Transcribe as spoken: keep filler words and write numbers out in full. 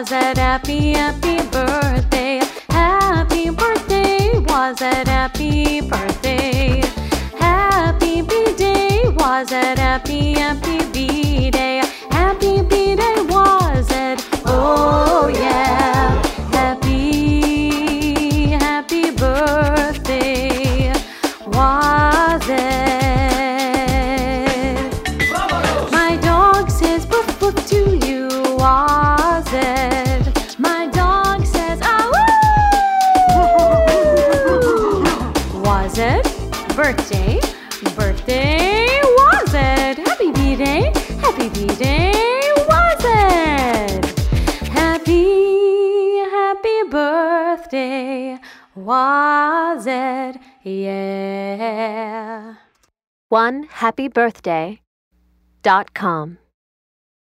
Was it happy, happy birthday? Happy birthday, was it happy birthday? Happy B-day, was it happy, happy B-day? Happy B-day, was it? Oh yeah, happy, happy birthday, was it? My dog says woof woof to you, was it? My dog says ah woo! Was it? Birthday, birthday, was it? Happy B-day, happy B-day, was it? Happy, happy birthday, was it? Yeah. one happy birthday dot com